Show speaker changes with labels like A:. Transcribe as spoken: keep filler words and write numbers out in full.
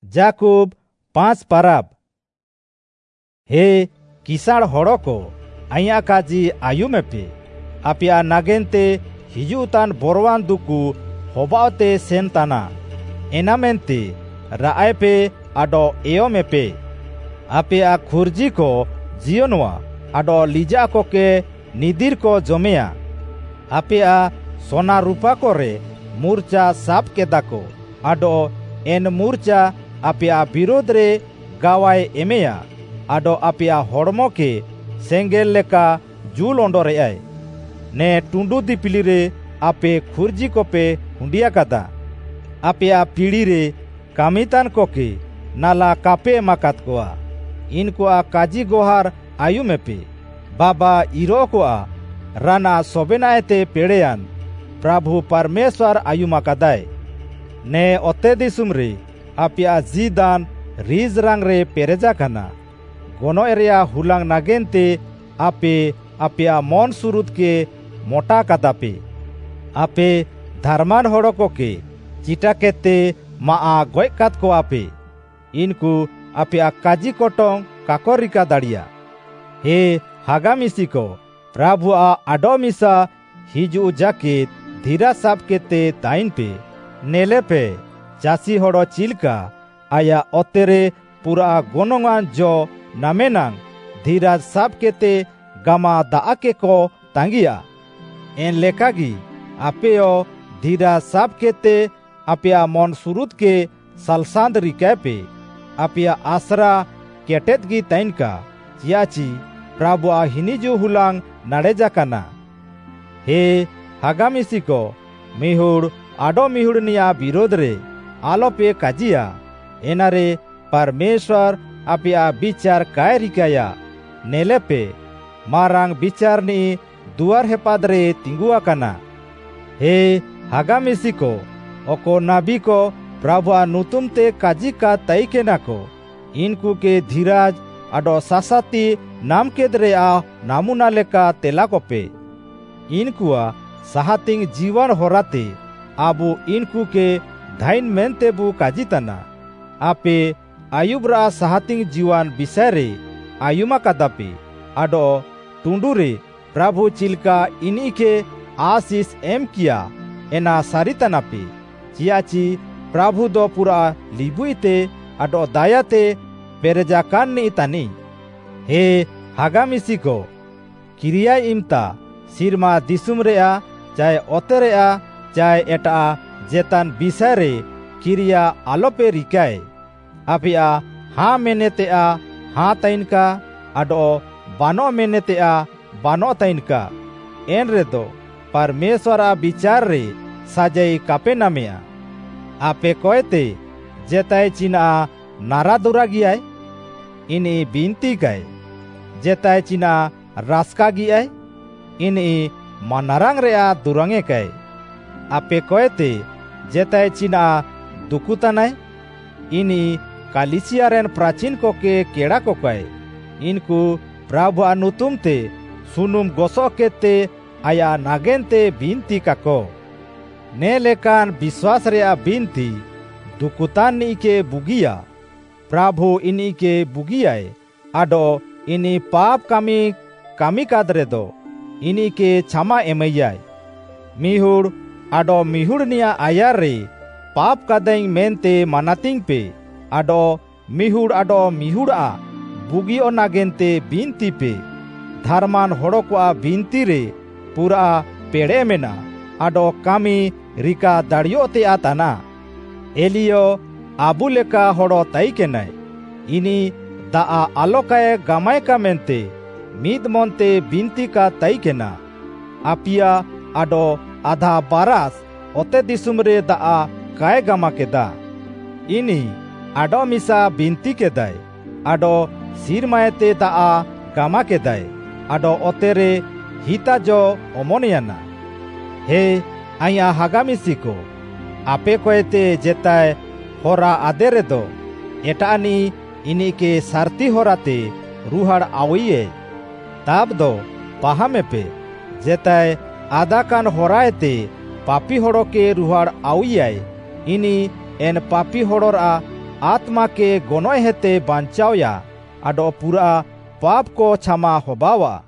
A: जाकूब पाँच पाराब। हे किसाण हड़ो को आया काजी आयुमे पे आपिया नागेनते हिजुतान बोरवान दुकु होबाते सेन ताना एनामेंते राय पे आडो एयोमे पे आपिया खुरजी को जियोनवा आडो लिजा को के निदिर को जमेया आपिया सोना रूपा कोरे मूर्चा साप के दाको आडो एन मूर्चा आपिया विरोध रे गावाय एमेया आडो आपिया होड़मो के सेंगेल लेका जुल ओंडोरे आय ने टुंडू दिपिली रे आपे खुरजी को पे हुंडिया कादा आपिया पीढ़ी रे कामितान को के नाला कापे माकात कोआ इनको आ काजी गोहार आयु में पे बाबा इरो को आ राना सोबेनायते पेड़ेयान प्रभु परमेश्वर आयु माकादाय ने ओते दिसुम रे आपिया जीदान रिज रंग रे पेरेजा खाना गोनो एरिया हुलांग नागेनते आपे आपिया मन सुरुद के मोटा कादापे आपे धर्मान होड़ो को के चिटा केते मा गोय कात को आपे इनको आपिया काजी कोटोंग काकोरिका दाड़िया हे हागामिसी को प्रभु आ आडोमिसा हिजू जाकेत धीरा साब केते ताइन पे नेले पे चासी होड़ो चिलका आया ओतेरे पूरा गोनोंगान जो नामेनांग धीरा साब केते गामा दाआ के को तांगिया एन लेकागी आपेयो धीरा साब केते आपिया मन सुरुद के सालसांद रिकाय पे आपिया आसरा केटेत गी ताइन का चियाची प्रभु आ हिनिजू हुलांग नाडेजा काना हे हागामिसी को मिहुड़ आडो मिहुड़निया विरोध रे आलो पे काजिया एनारे परमेश्वर आपिया विचार काय रिकाया नेले पे मारांग विचार नी दुआर हेपाद रे तिंगुआ काना हे हागामिसी को ओको नाबी को प्रभु आ नुतुम ते काजी का तई के ना को इनको के धीराज आडो सासाती नाम के दरे आ नामुना लेका तेला को पे इनकुआ साहातिंग जीवन होराते आबू इनको के धाइन मेनते बु काजिताना आपे आयुब्रा साहातिंग जीवन बिसारे आयुमा कादापे आडो टुंडूरे प्रभु चिलका इनी के आशीष एम किया एना सारिताना पे चियाची प्रभु दो पूरा लिबुइते आडो दायाते पेरेजा कान्नी तानी हे हागामिसी को किरिया इमता सिरमा दिसुम रेया चाहे ओते रेया चाहे एटा जेतान बिसारे किरिया आलोपे रिकाय आपिया हाँ मेनेते आ हाँ ताइनका आडो बानो मेनेते आ बानो ताइनका एन रे दो परमेश्वरा विचार रे साजई कापे नामेया आपे कोयते जेताय चिना नारा दुरा गियाय इनी बिनती गाय जेताय चिना रास्का गियाय इनी मनारांग रेया दुरंगे काय आपे कोयते जेताय चिना दुकुतानाय इनी कालिसिया रेन प्राचीन को के केड़ा को काय इनको प्रभु अनुतुम ते सुनुम गोसो केते आया नागेनते बिनती काको ने लेकान विश्वास रेया बिनती दुकुतान नी के बुगिया प्रभु इनी के बुगियाय आडो इनी पाप कामी कामी कादरे दो इनी के क्षमा एमैयाय मिहुड़ आडो मिहुड़ निया आयार रे पाप कादेंग मेनते मानातिंग पे आडो मिहुड़ आडो मिहुड़ा बुगी ओ नागेनते बिनती पे धर्मान होड़ो को बिनती रे पूरा पेड़े मेना आडो कामी रिका दाड़ियो ते आताना एलियो आबू लेका होड़ो ताई के नाय इनी दाआ आलोकाय गामाय का मेनते मीद मोनते बिनती का ताई के ना आपिया आडो आधा बारास ओते दिसुम रे दाआ काय गामा के दा इनी आडो मिसा बिनती के दाय आडो सिरमायते दाआ गामा के दाय आडो ओते रे हिता जो ओमोनियाना हे आया हागामिसी को आपे कोयते जेताय होरा आदेरे दो एटानी इनी के सारती होराते रुहाड़ आविये ताब दो पाहामे पे जेताय आदा कान होरायते पापी होड़ो के रुहाड़ आवियाय इनी एन पापी होड़ोरा आत्मा के गनय हेते बांचावया आडो पूरा पाप को क्षमा होबावा।